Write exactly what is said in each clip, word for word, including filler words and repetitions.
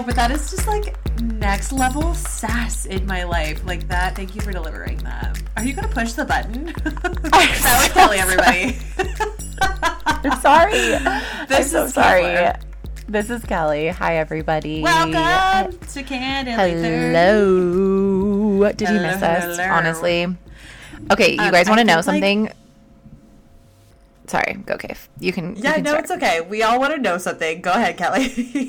but that is just like next level sass in my life. Like that. Thank you for delivering that. Are you going to push the button? That was Kelly, everybody. I'm sorry. This I'm so is sorry. Kayla. This is Kelly. Hi, everybody. Welcome to Candidly Hello. Did you miss us? Hello. Honestly. Okay, you Um, guys want I to know think, like- something? Sorry, go, Cave. You can. Yeah, you can no, start. it's okay. We all want to know something. Go ahead, Kelly.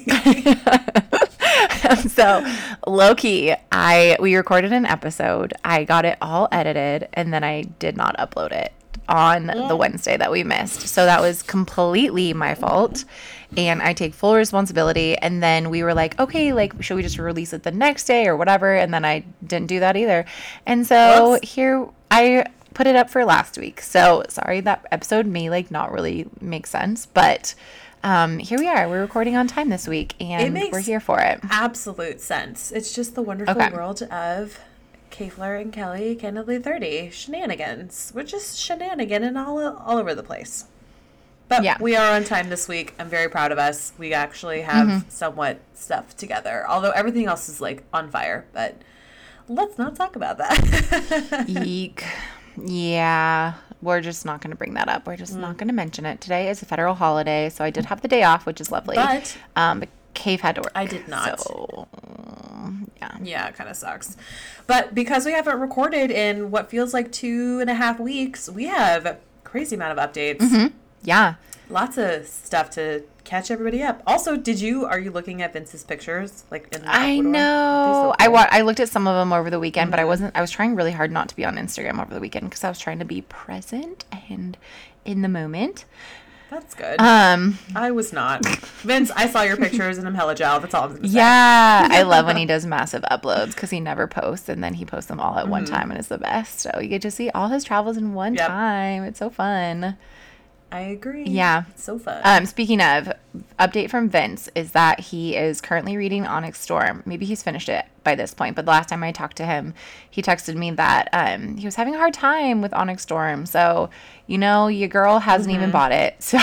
So, low-key, I we recorded an episode. I got it all edited, and then I did not upload it on the Wednesday that we missed. So that was completely my fault, and I take full responsibility. And then we were like, okay, like, should we just release it the next day or whatever? And then I didn't do that either. And so Whoops. here I put it up for last week. So sorry, that episode may like not really make sense, but um, here we are. We're recording on time this week, and makes- we're here for it. Absolute sense. It's just the wonderful Okay. world of Kayfler and Kelly Candidly thirty shenanigans. We're just shenanigan all all over the place. But Yeah. we are on time this week. I'm very proud of us. We actually have Mm-hmm. somewhat stuff together. Although everything else is like on fire. But let's not talk about that. Eek. Yeah, we're just not going to bring that up. We're Mm. just not going to mention it. Today is a federal holiday, so I did have the day off, which is lovely. But- um, but Cave had to work. I did not. So, yeah. Yeah, it kind of sucks. But because we haven't recorded in what feels like two and a half weeks, we have a crazy amount of updates. Yeah. Lots of stuff to catch everybody up. Also, did you, are you looking at Vince's pictures? Like in the I Ecuador? know. They're I so cool. wa- I looked at some of them over the weekend, but I Mhm. wasn't. I was trying really hard not to be on Instagram over the weekend because I was trying to be present and in the moment. That's good. Um. I was not. Vince, I saw your pictures and I'm hella gel. That's all I'm going to say. Yeah, I love when he does massive uploads because he never posts and then he posts them all at one Mhm. time and it's the best. So you get to see all his travels in one Yep. time. It's so fun. I agree. Yeah. It's so fun. Um, speaking of, update from Vince is that he is currently reading Onyx Storm. Maybe he's finished it by this point, but the last time I talked to him, he texted me that um, he was having a hard time with Onyx Storm. So, you know, your girl hasn't even bought it. So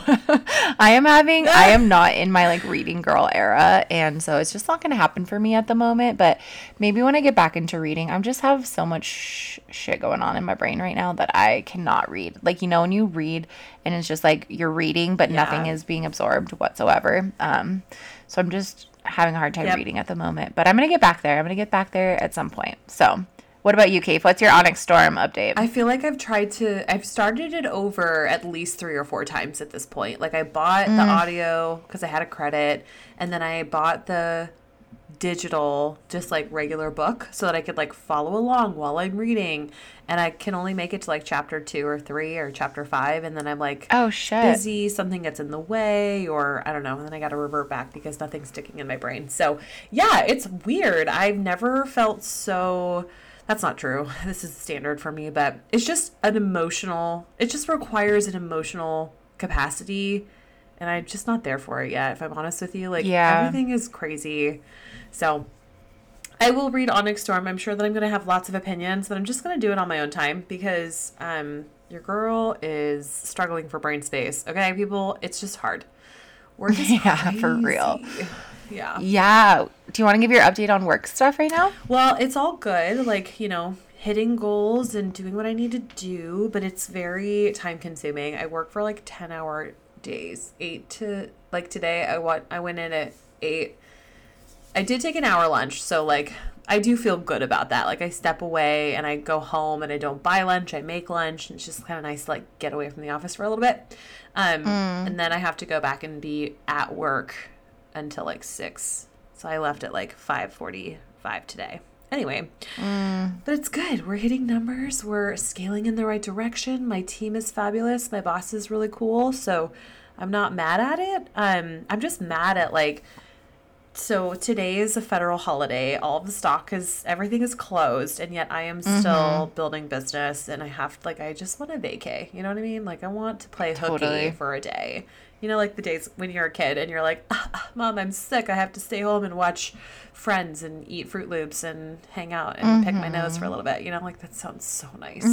I am having, I am not in my like reading girl era. And so it's just not going to happen for me at the moment. But maybe when I get back into reading, I'm just have so much sh- shit going on in my brain right now that I cannot read. Like, you know, when you read and it's just like you're reading, but Yeah. nothing is being absorbed whatsoever. Um, so I'm just having a hard time Yep. reading at the moment, but I'm going to get back there. I'm going to get back there at some point. So what about you, Kate? What's your Onyx Storm update? I feel like I've tried to, I've started it over at least three or four times at this point. Like I bought the audio because I had a credit, and then I bought the digital, just like regular book so that I could like follow along while I'm reading. And I can only make it to like chapter two or three or chapter five. And then I'm like, oh, shit. busy, something gets in the way, or I don't know, and then I got to revert back because nothing's sticking in my brain. So yeah, it's weird. I've never felt so, that's not true, this is standard for me, but it's just an emotional, it just requires an emotional capacity, and I'm just not there for it yet, if I'm honest with you. Like, Yeah. everything is crazy. So I will read Onyx Storm. I'm sure that I'm going to have lots of opinions, but I'm just going to do it on my own time because um, your girl is struggling for brain space. Okay, people, it's just hard. We're just Yeah, for real. crazy. Yeah. Yeah. Do you want to give your update on work stuff right now? Well, it's all good. Like, you know, hitting goals and doing what I need to do, but it's very time consuming. I work for like ten hour days, eight to like today. I want, I went in at eight. I did take an hour lunch, so like I do feel good about that. Like I step away and I go home and I don't buy lunch, I make lunch, and it's just kind of nice to like get away from the office for a little bit. Um, and then I have to go back and be at work until like six. So I left at like five forty-five today. Anyway, but it's good. We're hitting numbers. We're scaling in the right direction. My team is fabulous. My boss is really cool. So I'm not mad at it. Um, I'm just mad at like, so today is a federal holiday. All of the stock is, everything is closed, and yet I am still building business, and I have, like, I just want to vacay. You know what I mean? Like, I want to play hooky Totally. for a day. You know, like the days when you're a kid and you're like, ah, ah, Mom, I'm sick. I have to stay home and watch Friends and eat Fruit Loops and hang out and pick my nose for a little bit. You know, like, that sounds so nice.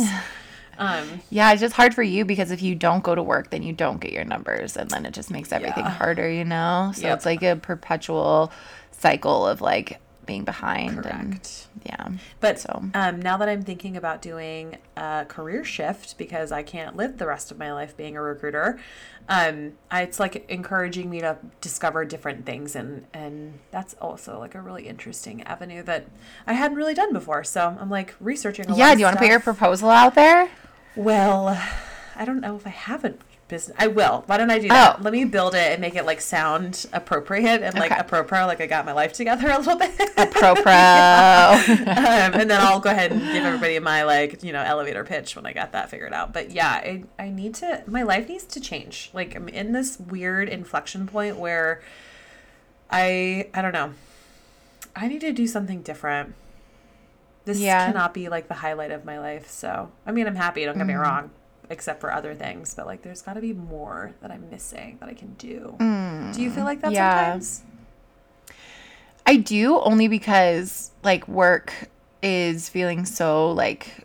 Um, Yeah, it's just hard for you because if you don't go to work, then you don't get your numbers, and then it just makes everything Yeah. harder, you know? So Yep. it's like a perpetual cycle of like being behind. Correct. And, yeah. But so um, now that I'm thinking about doing a career shift because I can't live the rest of my life being a recruiter, um, I, it's like encouraging me to discover different things. And, and that's also like a really interesting avenue that I hadn't really done before. So I'm like researching a lot Yeah, of do you want to stuff. put your proposal out there? Well, I don't know if I have a business. I will. Why don't I do that? Oh. Let me build it and make it like sound appropriate and like Okay. apropos, like I got my life together a little bit. Apropos. um, and then I'll go ahead and give everybody my like, you know, elevator pitch when I got that figured out. But yeah, I, I need to, my life needs to change. Like I'm in this weird inflection point where I, I don't know. I need to do something different. This Yeah. cannot be like the highlight of my life. So, I mean, I'm happy, don't get me Mm. wrong, except for other things, but like there's got to be more that I'm missing that I can do. Mm. Do you feel like that Yeah. sometimes? I do, only because like work is feeling so like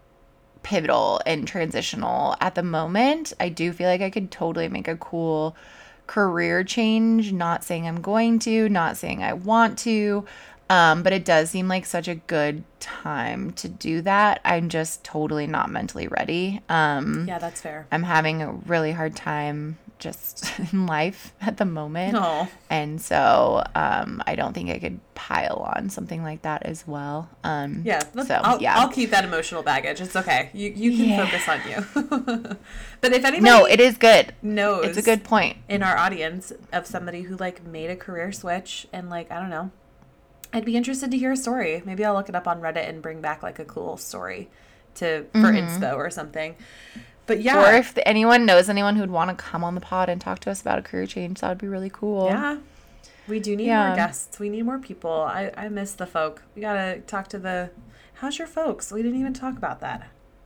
pivotal and transitional at the moment. I do feel like I could totally make a cool career change. Not saying I'm going to, not saying I want to, um, but it does seem like such a good time to do that. I'm just totally not mentally ready. Um, Yeah, that's fair. I'm having a really hard time just in life at the moment. No. And so um, I don't think I could pile on something like that as well. Um, Yeah, let's- so, I'll, yeah. I'll keep that emotional baggage. It's okay. You you can Yeah. focus on you. But if anybody No, it is good. knows It's a good point. in our audience of somebody who like made a career switch and like, I don't know, I'd be interested to hear a story. Maybe I'll look it up on Reddit and bring back like a cool story to for inspo or something. But yeah. Or if anyone knows anyone who'd want to come on the pod and talk to us about a career change, that would be really cool. Yeah. We do need Yeah. more guests. We need more people. I, I miss the folk. We got to talk to the, how's your folks? We didn't even talk about that.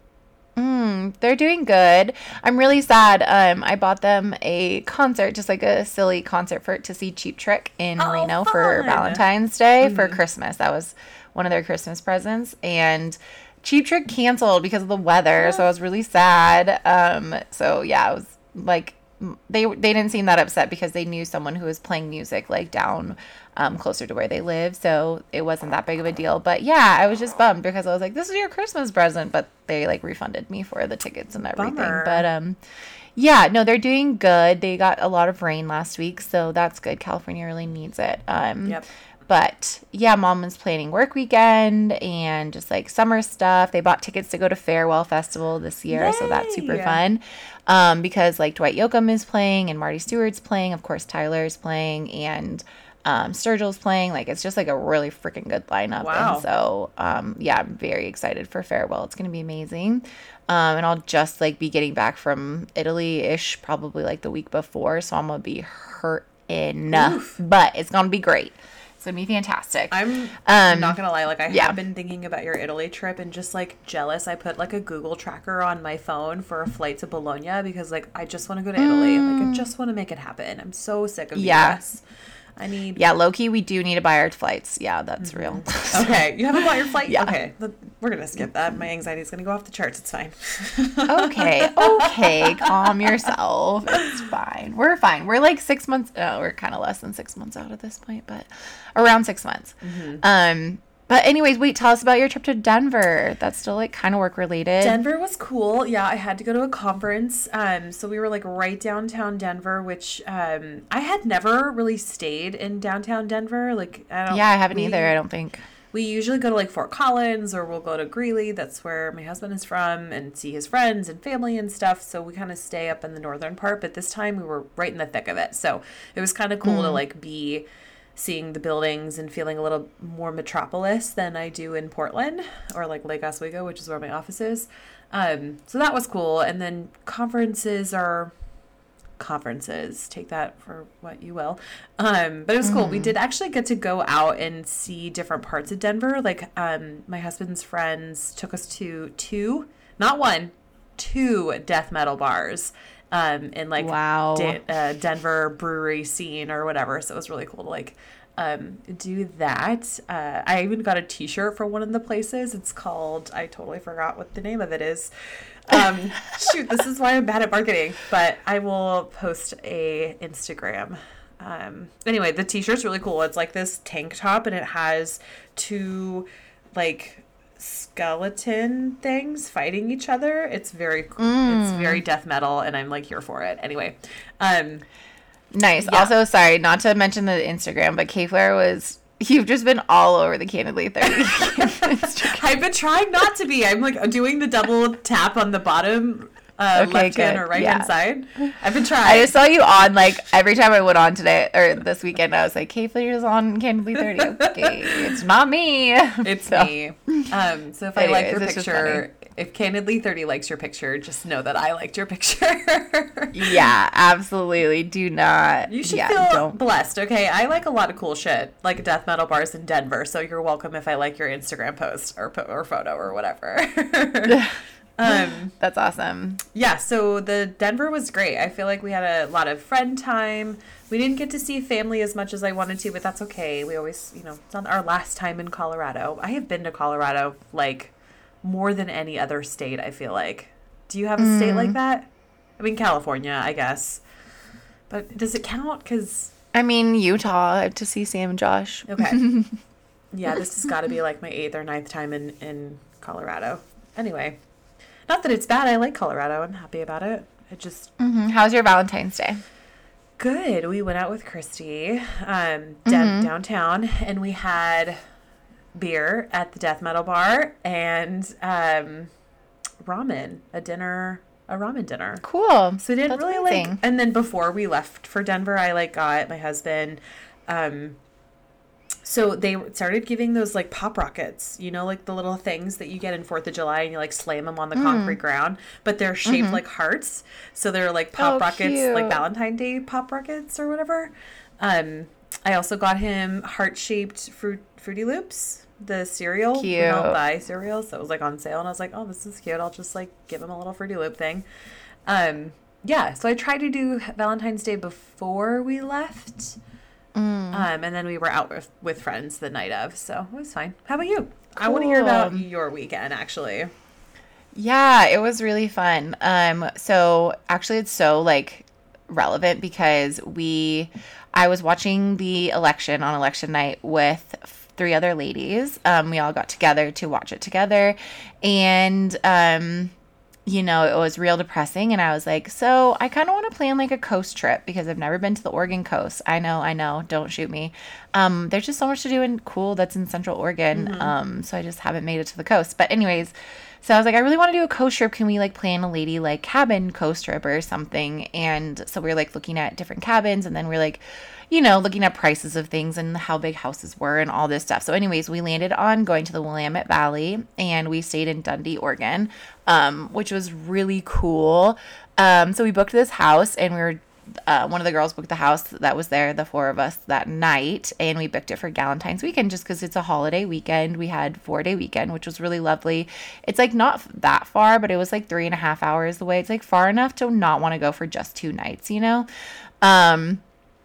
Mm, they're doing good. I'm really sad. Um, I bought them a concert, just like a silly concert for to see Cheap Trick in Oh, Reno for fun. Valentine's Day for Christmas. That was one of their Christmas presents, and Cheap Trick canceled because of the weather, so I was really sad. Um, so yeah, I was like, they they didn't seem that upset because they knew someone who was playing music like down um, closer to where they live, so it wasn't that big of a deal. But yeah, I was just bummed because I was like, this is your Christmas present, but they like refunded me for the tickets and everything. Bummer. But um, yeah, no, they're doing good. They got a lot of rain last week, so that's good. California really needs it. Um, Yep. But yeah, mom was planning work weekend and just like summer stuff. They bought tickets to go to Farewell Festival this year, so that's super Yay. fun. Um, because like Dwight Yoakam is playing and Marty Stewart's playing, of course Tyler's playing, and um, Sturgill's playing. Like it's just like a really freaking good lineup. Wow. And so um, yeah, I'm very excited for Farewell. It's gonna be amazing. Um, and I'll just like be getting back from Italy-ish probably like the week before, so I'm gonna be hurting, Oof. but it's gonna be great. It's gonna be fantastic. I'm Um, not gonna lie, like I yeah. have been thinking about your Italy trip and just like jealous. I put like a Google tracker on my phone for a flight to Bologna because like I just want to go to Italy. Like I just want to make it happen. I'm so sick of the Yeah. U S. I need. Yeah, low-key, we do need to buy our flights. Yeah, that's real. Okay, you haven't bought your flight? Yeah. Okay, th- we're gonna skip that. My anxiety is gonna go off the charts. It's fine. okay, okay, calm yourself. It's fine. We're fine. We're like six months. Oh, we're kind of less than six months out at this point, but around six months. Um, but anyways, wait. Tell us about your trip to Denver. That's still like kind of work related. Denver was cool. Yeah, I had to go to a conference. Um, so we were like right downtown Denver, which um, I had never really stayed in downtown Denver. Like, I don't. yeah, I haven't we- either. I don't think. We usually go to like Fort Collins or we'll go to Greeley. That's where my husband is from, and see his friends and family and stuff. So we kind of stay up in the northern part. But this time we were right in the thick of it. So it was kind of cool to like be seeing the buildings and feeling a little more metropolis than I do in Portland or like Lake Oswego, which is where my office is. Um, so that was cool. And then conferences are conferences. Take that for what you will. Um, but it was cool. We did actually get to go out and see different parts of Denver. Like um, my husband's friends took us to two, not one, two death metal bars. Um, in like Wow. De- uh, Denver brewery scene or whatever. So it was really cool to like um, do that. Uh, I even got a t-shirt for one of the places. It's called, I totally forgot what the name of it is. Um, shoot, this is why I'm bad at marketing, but I will post a Instagram Um, anyway, the t-shirt's really cool. It's like this tank top, and it has two like skeleton things fighting each other. It's very mm. it's very death metal, and I'm like here for it. Anyway, um, nice. Yeah. Also, sorry, not to mention the Instagram, but K-Flare was. You've just been all over the Candidly thirty. I've been trying not to be. I'm like doing the double tap on the bottom. Uh, okay, left good. hand or right yeah. hand side. I've been trying. I just saw you on, like, every time I went on today, or this weekend, I was like, K-Flare's on Candidly thirty. Okay, it's not me. It's so. me. Um, so if Anyways, I like your picture, if Candidly thirty likes your picture, just know that I liked your picture. Yeah, absolutely. Do not. You should yeah, feel don't. blessed, okay? I like a lot of cool shit, like death metal bars in Denver, so you're welcome if I like your Instagram post or, or photo or whatever. Um, That's awesome. Yeah, so the Denver was great. I feel like we had a lot of friend time. We didn't get to see family as much as I wanted to, but that's okay. We always, you know, it's not our last time in Colorado. I have been to Colorado, like, more than any other state, I feel like. Do you have a mm. state like that? I mean, California, I guess. But does it count? Because... I mean, Utah, to see Sam and Josh. Okay. Yeah, this has got to be, like, my eighth or ninth time in, in Colorado. Anyway... Not that it's bad. I like Colorado. I'm happy about it. It just... Mm-hmm. How's your Valentine's Day? Good. We went out with Christy um, d- mm-hmm. downtown, and we had beer at the death metal bar and um, ramen, a dinner, a ramen dinner. Cool. So we didn't That's really amazing. like... And then before we left for Denver, I like got my husband... Um, So they started giving those, like, pop rockets, you know, like the little things that you get in fourth of July and you, like, slam them on the mm. concrete ground. But they're shaped mm-hmm. like hearts. So they're, like, pop oh, rockets, cute. like Valentine's Day pop rockets or whatever. Um, I also got him heart-shaped fruit, Fruity Loops, the cereal. Cute. We don't buy cereal, so it was, like, on sale. And I was like, oh, this is cute. I'll just, like, give him a little Fruity Loop thing. Um, yeah, so I tried to do Valentine's Day before we left. Mm. Um, and then we were out with, with friends the night of, so it was fine. How about you? Cool. I want to hear about your weekend, actually. Yeah, it was really fun. Um, so actually it's so, like, relevant because we, I was watching the election on election night with three other ladies. Um, we all got together to watch it together, and, um, you know, it was real depressing, and I was like, so I kind of want to plan like a coast trip because I've never been to the Oregon coast. I know, I know, don't shoot me. Um, there's just so much to do and cool that's in Central Oregon, mm-hmm. um, so I just haven't made it to the coast. But anyways, so I was like, I really want to do a coast trip. Can we like plan a lady like cabin coast trip or something? And so we were like looking at different cabins, and then we're like, you know, looking at prices of things and how big houses were and all this stuff. So anyways, we landed on going to the Willamette Valley, and we stayed in Dundee, Oregon, um, which was really cool. Um, so we booked this house, and we were, uh, one of the girls booked the house that was there, the four of us that night, and we booked it for Galentine's weekend just because it's a holiday weekend. We had four day weekend, which was really lovely. It's like not that far, but it was like three and a half hours away. It's like far enough to not want to go for just two nights, you know? Um,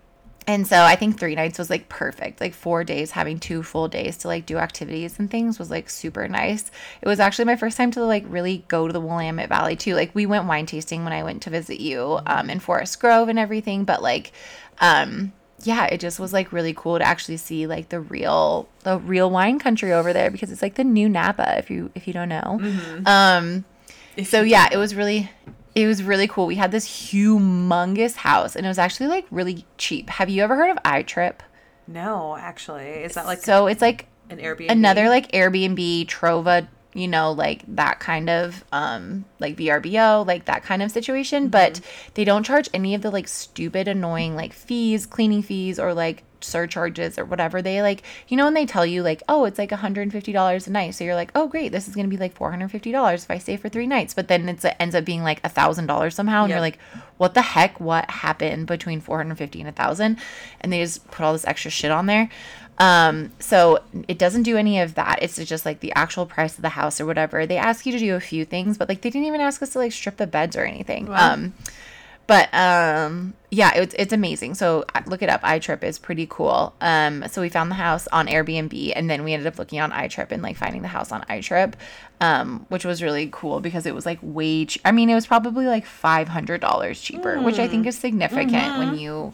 And so I think three nights was like perfect. Like four days, having two full days to like do activities and things was like super nice. It was actually my first time to like really go to the Willamette Valley too. Like we went wine tasting when I went to visit you um, in Forest Grove and everything. But like, um, yeah, it just was like really cool to actually see like the real, the real wine country over there, because it's like the new Napa if you, if you don't know. Mm-hmm. Um, so yeah, it was really... It was really cool. We had this humongous house, and it was actually, like, really cheap. Have you ever heard of iTrip? No, actually. Is that, like... So, it's, like... An Airbnb? Another, like, Airbnb, Trova, you know, like, that kind of, um, like, V R B O, like, that kind of situation. Mm-hmm. But they don't charge any of the, like, stupid, annoying, like, fees, cleaning fees, or, like, surcharges or whatever. They like, you know, when they tell you like, oh, it's like one hundred fifty dollars a night, so you're like, oh great, this is gonna be like four hundred fifty dollars if I stay for three nights, but then it's, it ends up being like a thousand dollars somehow, and yep. You're like, what the heck, what happened between four hundred fifty and a thousand? And they just put all this extra shit on there. Um, so it doesn't do any of that. It's just like the actual price of the house or whatever. They ask you to do a few things, but like they didn't even ask us to like strip the beds or anything. Wow. Um, But, um, yeah, it's, it's amazing. So look it up. iTrip is pretty cool. Um, so we found the house on Airbnb, and then we ended up looking on iTrip and like finding the house on iTrip, um, which was really cool because it was like way, che- I mean, it was probably like five hundred dollars cheaper, mm. which I think is significant mm-hmm. when you,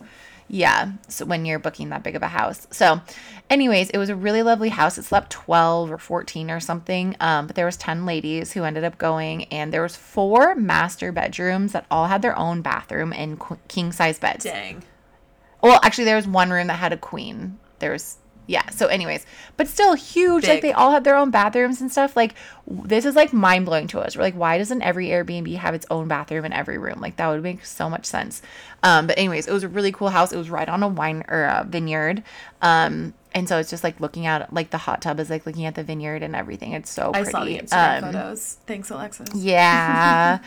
Yeah. So when you're booking that big of a house. So anyways, it was a really lovely house. It slept twelve or fourteen or something. Um, but there was ten ladies who ended up going, and there was four master bedrooms that all had their own bathroom and qu- king size beds. Dang. Well, actually there was one room that had a queen. There was Yeah. So anyways, but still huge. Big. Like they all had their own bathrooms and stuff. Like w- this is like mind blowing to us. We're like, why doesn't every Airbnb have its own bathroom in every room? Like that would make so much sense. Um, but anyways, it was a really cool house. It was right on a wine or a vineyard. Um, and so it's just like looking at like the hot tub is like looking at the vineyard and everything. It's so I pretty. saw the Instagram Um, photos. Thanks, Alexis. Yeah.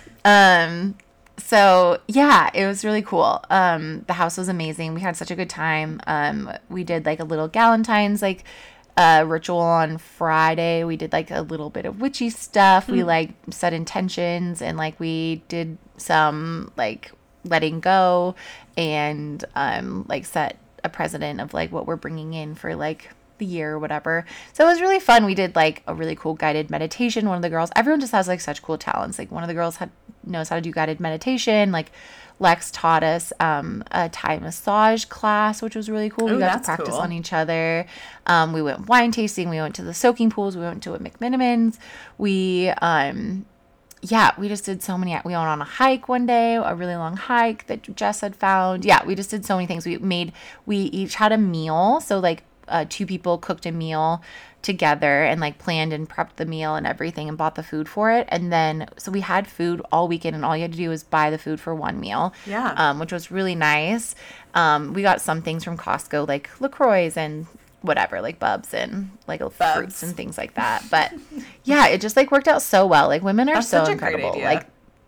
um, so yeah, it was really cool. Um, the house was amazing. We had such a good time. Um, we did like a little Galentine's like uh ritual on Friday. We did like a little bit of witchy stuff. We like set intentions and like we did some like letting go and um like set a precedent of like what we're bringing in for like the year or whatever. So it was really fun. We did like a really cool guided meditation. One of the girls, everyone just has like such cool talents. Like one of the girls had knows how to do guided meditation. Like Lex taught us um, a Thai massage class, which was really cool. Ooh, we got to that's practice cool. on each other. Um, we went wine tasting. We went to the soaking pools. We went to a McMinimans. We um, yeah, we just did so many. We went on a hike one day, a really long hike that Jess had found. Yeah, we just did so many things. We made, we each had a meal. So like uh, two people cooked a meal together and like planned and prepped the meal and everything and bought the food for it. And then, so we had food all weekend and all you had to do was buy the food for one meal. Yeah. Um, which was really nice. Um, we got some things from Costco, like LaCroix and whatever, like Bubs and like fruits and things like that. But yeah, it just like worked out so well. Like women are That's so such a great incredible. idea. Like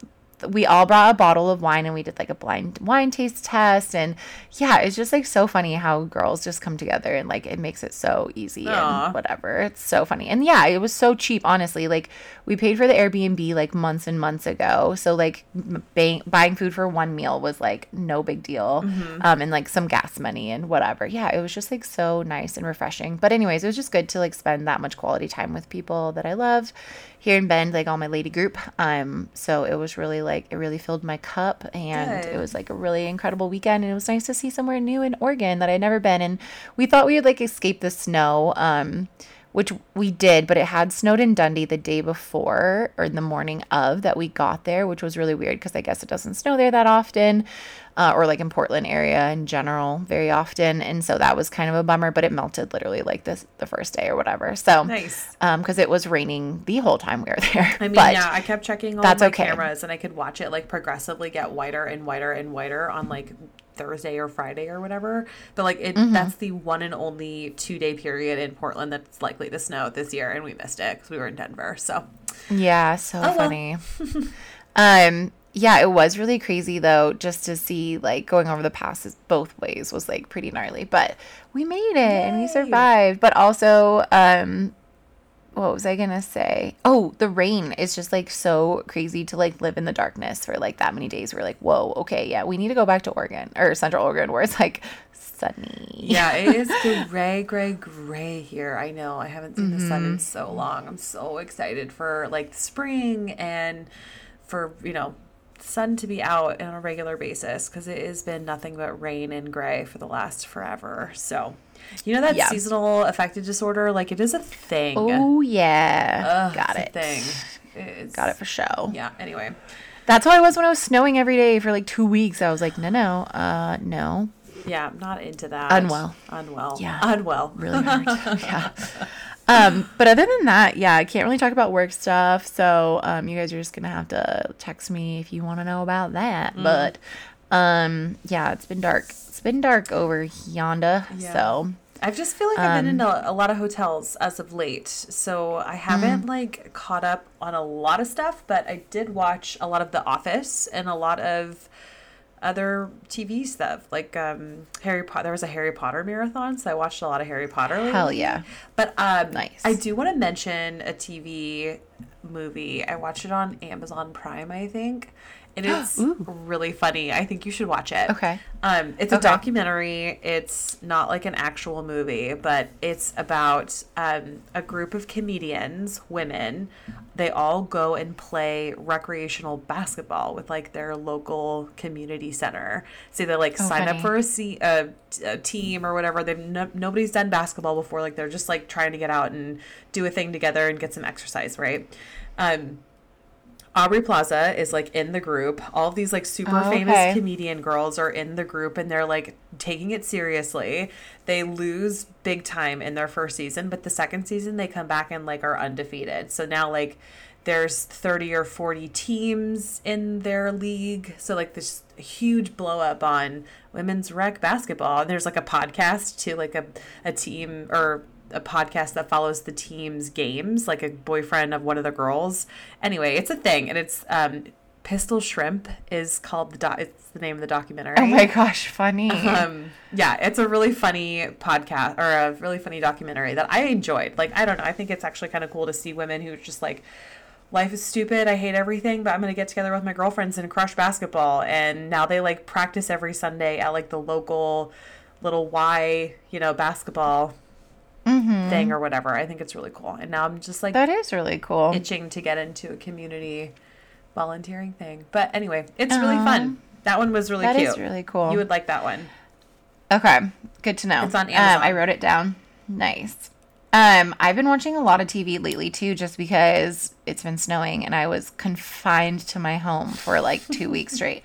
we all brought a bottle of wine and we did like a blind wine taste test. And yeah, it's just like so funny how girls just come together and like it makes it so easy Aw. and whatever. It's so funny. And yeah, it was so cheap, honestly. Like we paid for the Airbnb like months and months ago. So like m- buying, buying food for one meal was like no big deal. Um, and like some gas money and whatever. Yeah, it was just like so nice and refreshing. But anyways, it was just good to like spend that much quality time with people that I loved here in Bend, like all my lady group. Um, so it was really like, it really filled my cup and Good. it was like a really incredible weekend. And it was nice to see somewhere new in Oregon that I'd never been. And we thought we would like escape the snow, um, which we did, but it had snowed in Dundee the day before or in the morning of that we got there, which was really weird because I guess it doesn't snow there that often. Uh, or like in Portland area in general very often. And so that was kind of a bummer, but it melted literally like this the first day or whatever. So Nice. um, because it was raining the whole time we were there. I mean, but yeah, I kept checking all that's my okay. cameras and I could watch it like progressively get whiter and whiter and whiter on like Thursday or Friday or whatever. But like it, Mm-hmm. that's the one and only two day period in Portland that's likely to snow this year, and we missed it because we were in Denver. So Yeah, so well. funny. um, yeah, it was really crazy though, just to see like going over the passes both ways was like pretty gnarly. But we made it and we Yay. survived. But also, um, what was I gonna say? Oh, the rain is just like so crazy to like live in the darkness for like that many days. We're like, whoa, okay, yeah, we need to go back to Oregon or Central Oregon where it's like sunny. yeah, it is gray, gray, gray here. I know. I haven't seen the sun Mm-hmm. in so long. I'm so excited for like spring and for, you know, sun to be out on a regular basis because it has been nothing but rain and gray for the last forever. So, you know that Yeah. seasonal affective disorder, like it is a thing. Oh yeah, Ugh, got it's it. a thing. It's, Got it for show. Yeah. Anyway, That's how I was when it was snowing every day for like two weeks. I was like, no, no, uh, no. yeah, I'm not into that. Unwell. Unwell. Yeah. Unwell. Really hard. Yeah. Um, but other than that, yeah, I can't really talk about work stuff. So um, you guys are just gonna have to text me if you want to know about that. Mm. But um, yeah, it's been dark. It's been dark over yonder. Yeah. So I just feel like I've been Um, in a, a lot of hotels as of late, so I Mm. haven't like caught up on a lot of stuff, but I did watch a lot of The Office and a lot of other T V stuff, like um, Harry Potter. There was a Harry Potter marathon, so I watched a lot of Harry Potter. Lately. hell yeah. But um, Nice. I do want to mention a T V movie. I watched it on Amazon Prime, I think, It is really funny. I think you should watch it. Okay. Um, it's Okay. a documentary. It's not like an actual movie, but it's about um, a group of comedians, women. They all go and play recreational basketball with like their local community center. So they like Oh, sign funny. up for a, se- a, a team or whatever. They've no- nobody's done basketball before. Like they're just like trying to get out and do a thing together and get some exercise, right? Um, Aubrey Plaza is like in the group. All of these like super Oh, famous okay. comedian girls are in the group and they're like taking it seriously. They lose big time in their first season, but the second season they come back and like are undefeated. So now like there's thirty or forty teams in their league. So like this huge blow up on women's rec basketball. And there's like a podcast to like a, a team or a podcast that follows the team's games, like a boyfriend of one of the girls. Anyway, it's a thing, and it's um, Pistol Shrimp is called the doc. It's the name of the documentary. Oh my gosh, funny. Um, yeah, it's a really funny podcast or a really funny documentary that I enjoyed. Like, I don't know, I think it's actually kind of cool to see women who just like, life is stupid, I hate everything, but I'm gonna get together with my girlfriends and crush basketball. And now they like practice every Sunday at like the local little Y, you know, basketball Mm-hmm. thing or whatever. I think it's really cool. And now I'm just like That is really cool. itching to get into a community volunteering thing. But anyway, it's really Aw. fun. That one was really That cute. is really cool. You would like that one. Okay, good to know. It's on Um, Amazon. I wrote it down. Nice. Um, I've been watching a lot of T V lately too, just because it's been snowing and I was confined to my home for like two weeks straight.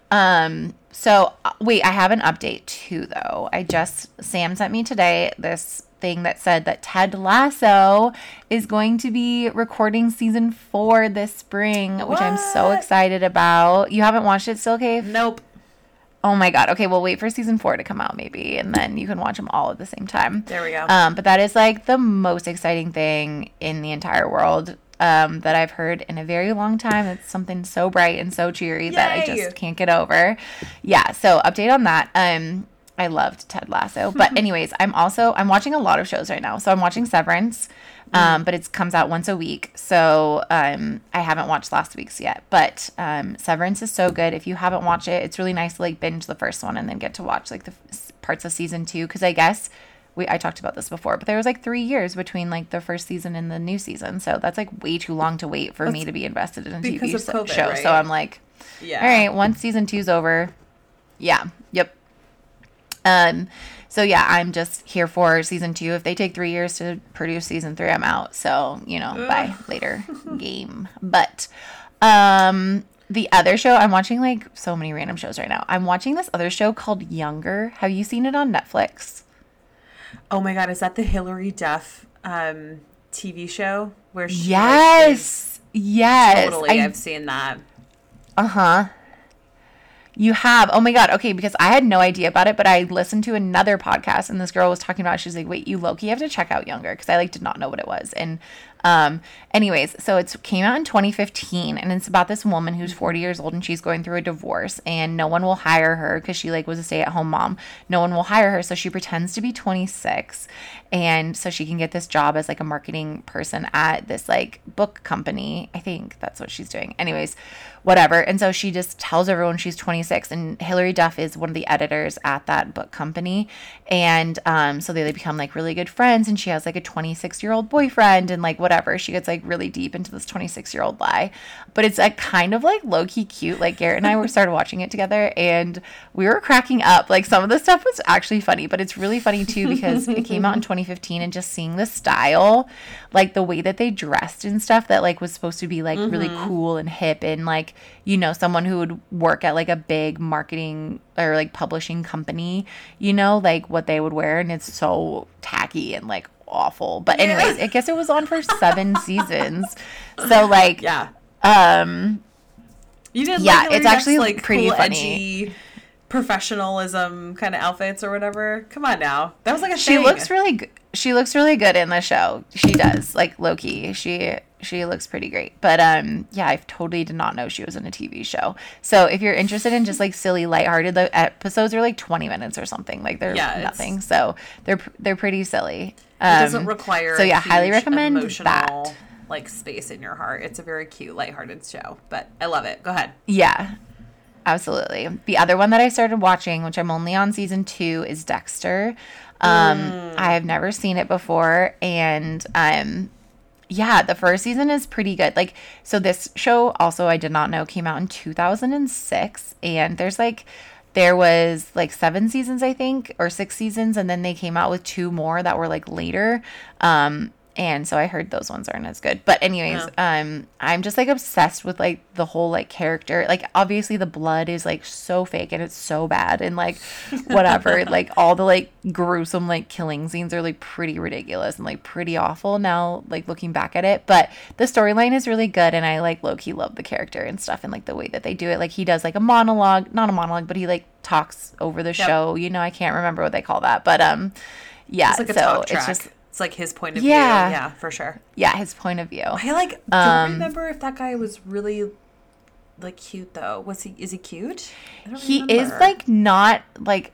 Um, so uh, wait, I have an update too, though. I just Sam sent me today this thing that said that Ted Lasso is going to be recording season four this spring, which I'm so What? excited about. You haven't watched it still, Cave? Nope. Oh my god. Okay, well wait for season four to come out maybe, and then you can watch them all at the same time. There we go. Um, but that is like the most exciting thing in the entire world um, that I've heard in a very long time. It's something so bright and so cheery that I Yay! just can't get over. Yeah. So update on that. Um, I loved Ted Lasso, but anyways, I'm also I'm watching a lot of shows right now. So I'm watching Severance. Um, but it comes out once a week. So um, I haven't watched last week's yet. But um, Severance is so good. If you haven't watched it, it's really nice to like binge the first one and then get to watch like the f- parts of season two. Because I guess we I talked about this before, but there was like three years between like the first season and the new season. So that's like way too long to wait for me to be invested in a T V because of so- COVID, show. right? So I'm like, Yeah. all right, once season two's over, yeah, yep. Um, so yeah, I'm just here for season two. If they take three years to produce season three, I'm out. So, you know, bye later game. But, um, the other show, I'm watching like so many random shows right now. I'm watching this other show called Younger. Have you seen it on Netflix? Oh my god, is that the Hillary Duff um, T V show where she like, is- Yes. Yes. totally I- I've seen that. Uh-huh. You have. Oh my God. Okay, because I had no idea about it, but I listened to another podcast and this girl was talking about it. She's like, wait, you low-key have to check out Younger, because I like did not know what it was. And um anyways, so it came out in twenty fifteen and it's about this woman who's forty years old and she's going through a divorce and no one will hire her because she like was a stay-at-home mom. No one will hire her, so she pretends to be twenty-six and so she can get this job as like a marketing person at this like book company. I think that's what she's doing. Anyways, whatever. And so she just tells everyone she's twenty-six, and Hillary Duff is one of the editors at that book company. And um, so they like, become like really good friends, and she has like a twenty-six year old boyfriend and like whatever. She gets like really deep into this twenty-six year old lie. But it's like kind of like low key cute. Like Garrett and I were started watching it together and we were cracking up. Like some of the stuff was actually funny, but it's really funny too because it came out in twenty fifteen and just seeing the style, like the way that they dressed and stuff that like was supposed to be like really cool and hip and like, you know, someone who would work at like a big marketing or like publishing company, you know, like what they would wear. And it's so tacky and like awful. But anyways, I guess it was on for seven seasons. So like, Yeah. um, You did Yeah, like Hillary it's Duff's, actually like pretty cool, funny. edgy professionalism kind of outfits or whatever. Come on now. That was like a she thing. looks really good. She looks really good in the show. She does, like Loki. She she looks pretty great. But um, yeah, I totally did not know she was in a T V show. So if you're interested in just like silly, lighthearted, the episodes are like twenty minutes or something. Like they're Yeah, it's- nothing. So they're they're pretty silly. It Um, doesn't require So a yeah, highly huge recommend emotional that. like space in your heart. It's a very cute, lighthearted show, but I love it. Go ahead. Yeah, absolutely. The other one that I started watching, which I'm only on season two, is Dexter. Um, mm. I have never seen it before, and um, yeah, the first season is pretty good. Like, so this show also, I did not know, came out in two thousand six, and there's like, there was like seven seasons, I think, or six seasons, and then they came out with two more that were like later. Um, and so I heard those ones aren't as good. But anyways, yeah. um, I'm just like obsessed with like the whole like character. Like, obviously the blood is like so fake and it's so bad, and like whatever. Like all the like gruesome like killing scenes are like pretty ridiculous and like pretty awful now, like looking back at it. But the storyline is really good, and I like low-key love the character and stuff, and like the way that they do it. Like he does like a monologue, not a monologue, but he like talks over the yep. show. You know, I can't remember what they call that, but um, yeah. It's like a so talk track. It's just. It's like his point of yeah. view. Yeah, for sure. Yeah, his point of view. I like don't um, remember if that guy was really like cute though. Was he is he cute? I don't he remember. Is like not like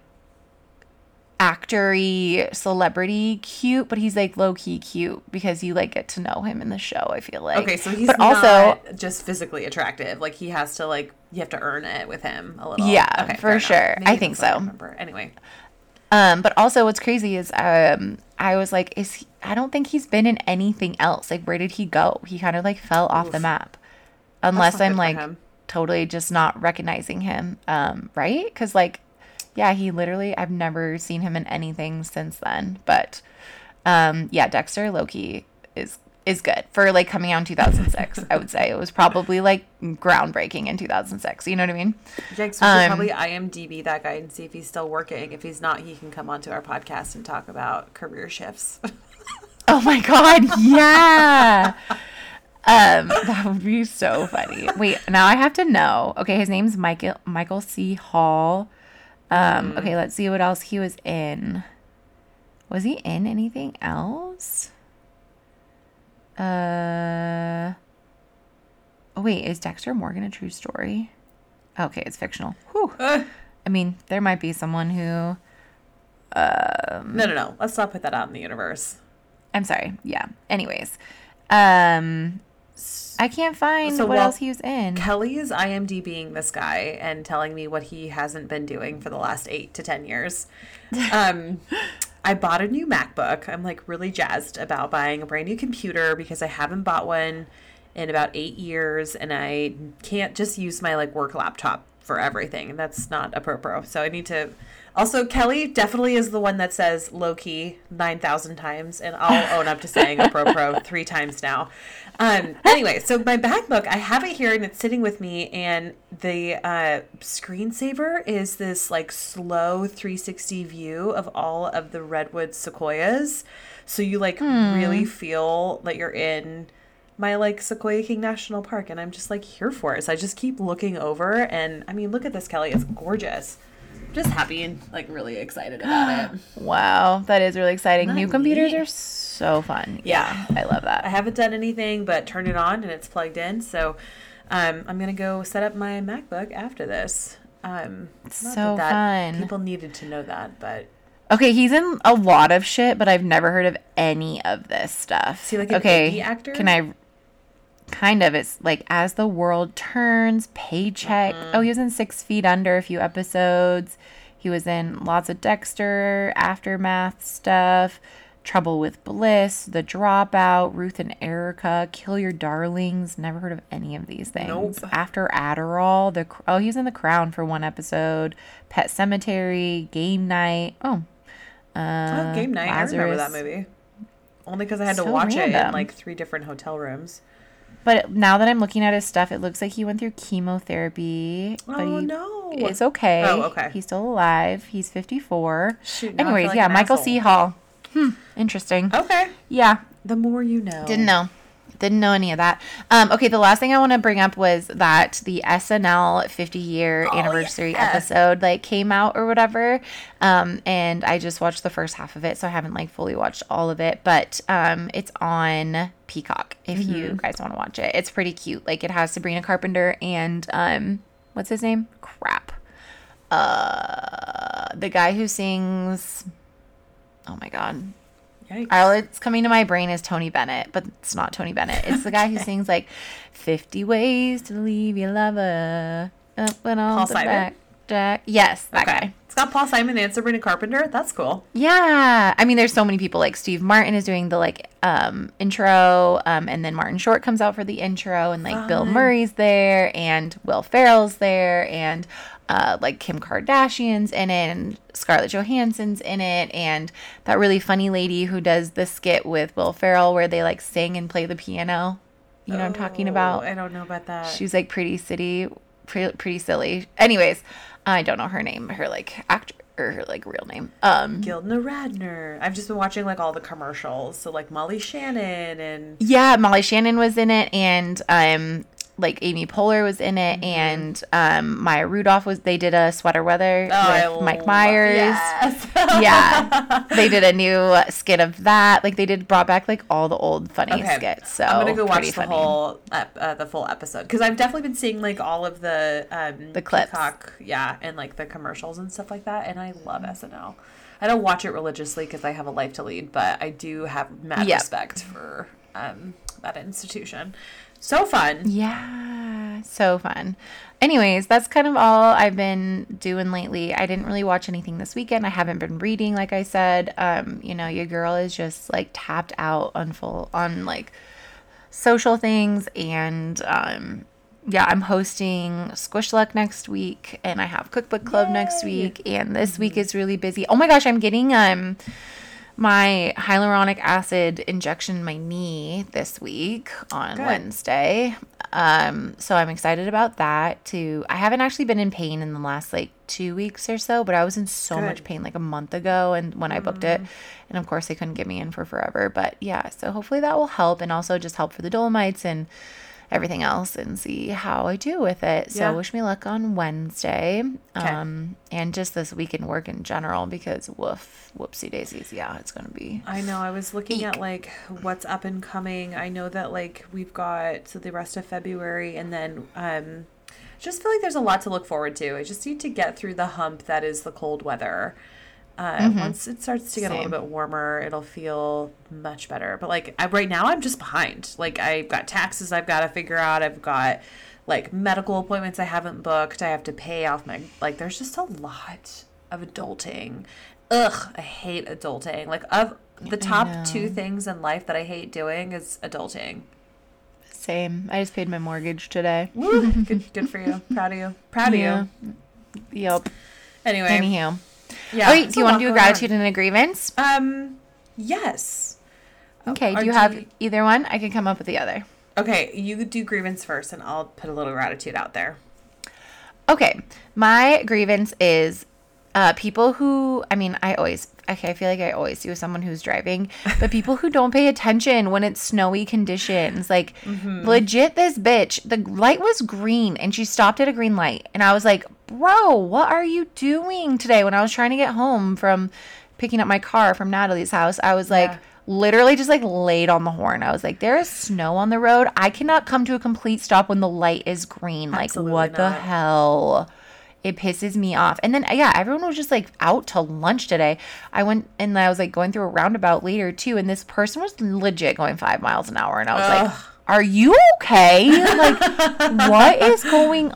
actory celebrity cute, but he's like low key cute because you like get to know him in the show, I feel like. Okay, so he's but not also just physically attractive. Like he has to like you have to earn it with him a little. Yeah, okay, for sure. I think so. I remember. Anyway. Um, but also what's crazy is um I was like, is he, I don't think he's been in anything else. Like, where did he go? He kind of like fell off Oof. the map. Unless I'm like totally just not recognizing him. Um, right? Because like, yeah, he literally, I've never seen him in anything since then. But um, yeah, Dexter Loki is is good for like coming out in two thousand six. I would say it was probably like groundbreaking in two thousand six. You know what I mean? Jax, we should um, probably I M D B that guy and see if he's still working. If he's not, he can come onto our podcast and talk about career shifts. Oh my God. Yeah. um, that would be so funny. Wait, now I have to know. Okay. His name's Michael, Michael C. Hall. Um, mm. Okay. Let's see what else he was in. Was he in anything else? Uh, oh wait, is Dexter Morgan a true story? Okay, it's fictional. Whew. Uh, I mean, there might be someone who. Um, no, no, no. Let's not put that out in the universe. I'm sorry. Yeah. Anyways, um, I can't find so what else he was in. Kelly is IMDbing this guy and telling me what he hasn't been doing for the last eight to ten years. Um. I bought a new MacBook. I'm like really jazzed about buying a brand new computer because I haven't bought one in about eight years and I can't just use my like work laptop for everything. And that's not appropriate. So I need to. Also, Kelly definitely is the one that says low key nine thousand times, and I'll own up to saying apropro three times now. Um, anyway, so my MacBook, I have it here and it's sitting with me, and the uh, screensaver is this like slow three sixty view of all of the redwood sequoias. So you like hmm. really feel that you're in my like Sequoia King National Park, and I'm just like here for it. So I just keep looking over, and I mean, look at this, Kelly. It's gorgeous. Just happy and like really excited about it. Wow, that is really exciting. Not New computers neat. are so fun. Yeah. yeah, I love that. I haven't done anything but turn it on and it's plugged in. So um, I'm gonna go set up my MacBook after this. Um, it's so that that fun. People needed to know that, but okay, he's in a lot of shit, but I've never heard of any of this stuff. Is he like an okay, indie actor? Can I? Kind of. It's like As the World Turns, Paycheck. Mm-hmm. Oh, he was in Six Feet Under a few episodes. He was in lots of Dexter, Aftermath stuff, Trouble with Bliss, The Dropout, Ruth and Erica, Kill Your Darlings. Never heard of any of these things. Nope. After Adderall. The Oh, he was in The Crown for one episode. Pet Sematary, Game Night. Oh. Uh, oh, Game Night. Lazarus. I remember that movie. Only because I had so to watch random. it in like three different hotel rooms. But now that I'm looking at his stuff, it looks like he went through chemotherapy. Oh, but he no. It's okay. Oh, okay. He's still alive. He's fifty-four. Shoot, now I Anyways, feel like yeah, an Michael asshole. C. Hall. Hmm, interesting. Okay. Yeah. The more you know. Didn't know. Didn't know any of that. Um, okay, the last thing I want to bring up was that the S N L fifty-year oh, anniversary yeah. episode like came out or whatever. Um, and I just watched the first half of it, so I haven't like fully watched all of it. But um, it's on Peacock if mm-hmm. you guys want to watch it. It's pretty cute. Like it has Sabrina Carpenter and um, what's his name? Crap. Uh, the guy who sings. Oh my god. Yikes. All it's coming to my brain is Tony Bennett, but it's not Tony Bennett. It's the guy who sings like fifty ways to leave your lover. Up and on Paul the Simon? back jack. Yes, that Okay. guy. It's got Paul Simon and Sabrina Carpenter. That's cool. Yeah. I mean, there's so many people. Like Steve Martin is doing the like um intro, um, and then Martin Short comes out for the intro, and like Bill Fun. Murray's there, and Will Ferrell's there, and uh like Kim Kardashian's in it, and Scarlett Johansson's in it, and that really funny lady who does the skit with Will Ferrell where they like sing and play the piano. You know what I'm talking Oh, about? I don't know about that. She's like pretty city, pretty, pretty silly. Anyways, I don't know her name, her like actor or her like real name. Um, Gildner Radner. I've just been watching like all the commercials. So like Molly Shannon and yeah, Molly Shannon was in it, and um, like Amy Poehler was in it, Mm-hmm. and um, Maya Rudolph was. They did a sweater weather Oh, I with Mike love- Myers. Yes. Yeah, they did a new skit of that. Like they did brought back like all the old funny Okay. skits. So I'm gonna go watch pretty the funny. whole ep- uh, the full episode because I've definitely been seeing like all of the um The clips. Peacock, yeah, and like the commercials and stuff like that. And I love S N L. I don't watch it religiously because I have a life to lead, but I do have mad Yep. respect for um that institution. So fun. Yeah, so fun. Anyways, that's kind of all I've been doing lately. I didn't really watch anything this weekend. I haven't been reading, like I said. Um, you know, your girl is just like tapped out on full on like social things, and um yeah, I'm hosting Squish Luck next week, and I have Cookbook Club next Yay. week, and this week is really busy. Oh my gosh, I'm getting um my hyaluronic acid injection in my knee this week on Good. Wednesday. Um, so I'm excited about that too. I haven't actually been in pain in the last like two weeks or so, but I was in so Good. much pain like a month ago and when I booked it. And of course they couldn't get me in for forever. But yeah, so hopefully that will help, and also just help for the Dolomites and everything else, and see how I do with it. So Yeah. wish me luck on Wednesday. Okay. Um, and just this week in work in general, because woof, whoopsie daisies. Yeah, it's going to be. I know. I was looking Eek. at like what's up and coming. I know that like we've got so the rest of February, and then um, just feel like there's a lot to look forward to. I just need to get through the hump that is the cold weather. Uh, Once it starts to get a Same. little bit warmer, it'll feel much better. But like I, right now, I'm just behind. Like I've got taxes I've got to figure out. I've got like medical appointments I haven't booked. I have to pay off my like. There's just a lot of adulting. Ugh, I hate adulting. Like of the top know. two things in life that I hate doing is adulting. Same. I just paid my mortgage today. Woo, good, good for you. Proud of you. Proud of Yeah. you. Yep. Anyway, Anywho. yeah. Oh, wait, there's do you a want lot to do a going on. gratitude and a grievance? Um, yes. Okay. Or Do you do have you- either one? I can come up with the other. Okay, you do grievance first, and I'll put a little gratitude out there. Okay. My grievance is uh, people who, I mean, I always, okay, I feel like I always do with someone who's driving, but people who don't pay attention when it's snowy conditions. Like, legit, this bitch, the light was green and she stopped at a green light. And I was like, bro, what are you doing today? When I was trying to get home from picking up my car from Natalie's house, I was like, Yeah. literally just like laid on the horn. I was like, there is snow on the road. I cannot come to a complete stop when the light is green. Like, Absolutely what the not. hell? It pisses me off. And then, yeah, everyone was just like out to lunch today. I went and I was like going through a roundabout later too. And this person was legit going five miles an hour. And I was like, are you okay? Like, what is going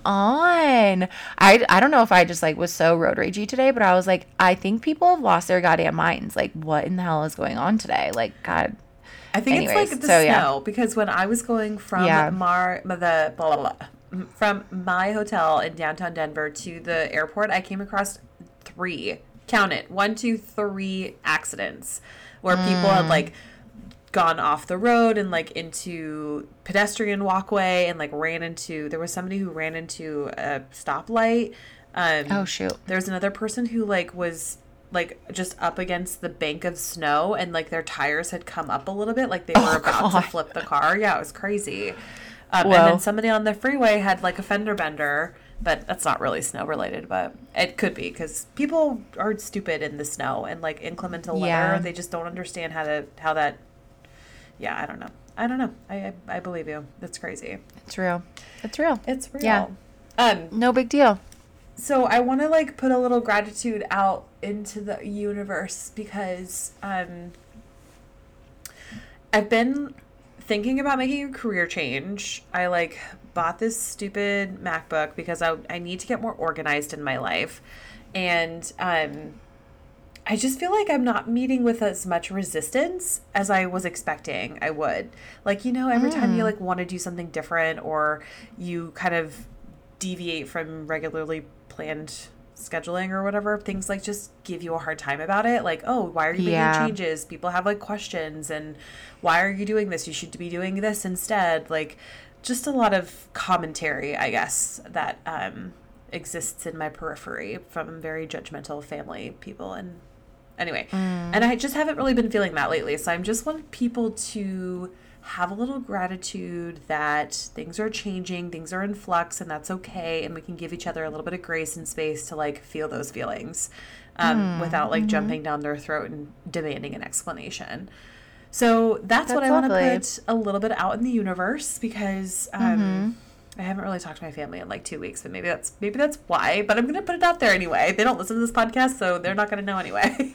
on? I, I don't know if I just like was so road ragey today, but I was like, I think people have lost their goddamn minds. Like, what in the hell is going on today? Like, God. I think Anyways, it's like the so, snow yeah. because when I was going from Yeah. Mar the blah, blah, blah, from my hotel in downtown Denver to the airport, I came across three, count it, one, two, three accidents where people Mm. had like gone off the road and like into pedestrian walkway and like ran into, there was somebody who ran into a stoplight. Um, Oh, shoot. There's another person who like was like just up against the bank of snow and like their tires had come up a little bit, like they were Oh, about God. to flip the car. Yeah, it was crazy. Um, Whoa. and then somebody on the freeway had like a fender bender, but that's not really snow related, but it could be because people are stupid in the snow and like inclement weather. Yeah. They just don't understand how to how that. Yeah, I don't know. I don't know. I I, I believe you. That's crazy. It's real. It's real. It's real. Yeah. Um. No big deal. So I want to like put a little gratitude out into the universe because um I've been thinking about making a career change. I like bought this stupid MacBook because I, I need to get more organized in my life. And um, I just feel like I'm not meeting with as much resistance as I was expecting I would. Like, you know, every mm. time you like want to do something different or you kind of deviate from regularly planned scheduling or whatever, things like just give you a hard time about it. Like, oh, why are you making yeah. changes? People have like questions and why are you doing this? You should be doing this instead. Like just a lot of commentary, I guess, that um, exists in my periphery from very judgmental family people. And anyway, mm. and I just haven't really been feeling that lately. So I'm just want people to have a little gratitude that things are changing, things are in flux, and that's okay. And we can give each other a little bit of grace and space to like feel those feelings um, mm. without like mm-hmm. jumping down their throat and demanding an explanation. So that's, that's what I want to put a little bit out in the universe because um, mm-hmm. I haven't really talked to my family in like two weeks, but maybe that's maybe that's why. But I'm going to put it out there anyway. They don't listen to this podcast, so they're not going to know anyway.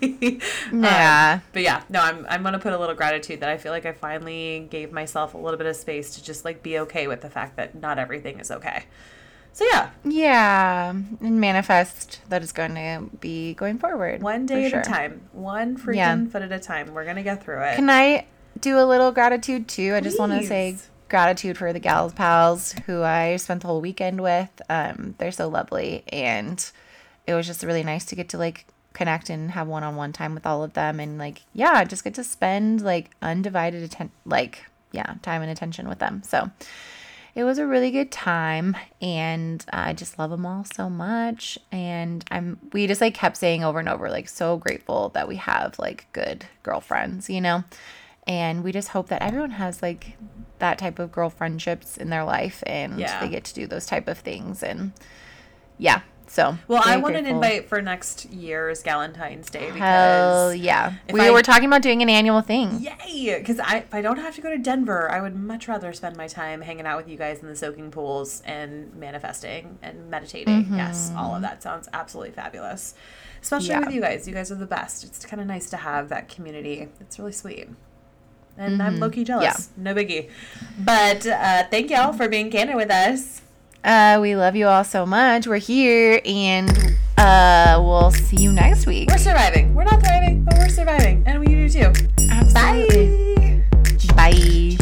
Yeah. Um, but yeah, no, I'm I'm going to put a little gratitude that I feel like I finally gave myself a little bit of space to just like be okay with the fact that not everything is okay. So yeah. Yeah, and manifest that is going to be going forward. One day at sure. a time. One freaking yeah. foot at a time. We're going to get through it. Can I do a little gratitude too? I just want to say gratitude for the Gals Pals who I spent the whole weekend with. Um, they're so lovely, and it was just really nice to get to like connect and have one-on-one time with all of them, and like yeah, just get to spend like undivided attention, like yeah, time and attention with them. So it was a really good time, and I just love them all so much. And I'm we just like kept saying over and over, like so grateful that we have like good girlfriends, you know. And we just hope that everyone has like that type of girl friendships in their life, and yeah. they get to do those type of things. And yeah, so well, I want an invite for next year's Galentine's Day because hell yeah, we I, were talking about doing an annual thing. Yay! Because I, if I don't have to go to Denver, I would much rather spend my time hanging out with you guys in the soaking pools and manifesting and meditating. Mm-hmm. Yes, all of that sounds absolutely fabulous. Especially yeah. with you guys. You guys are the best. It's kind of nice to have that community. It's really sweet. And mm-hmm. I'm low-key jealous. Yeah. No biggie. But uh, thank y'all for being candid with us. Uh, we love you all so much. We're here, and uh, we'll see you next week. We're surviving. We're not thriving, but we're surviving. And we do too. Absolutely. Bye. Bye.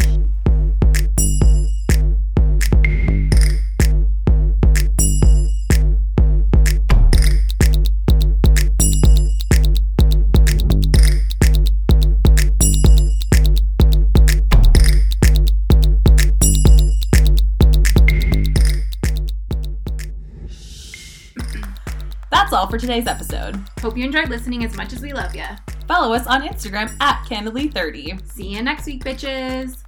That's all for today's episode. Hope you enjoyed listening as much as we love ya. Follow us on Instagram at candidly thirty. See you next week, bitches.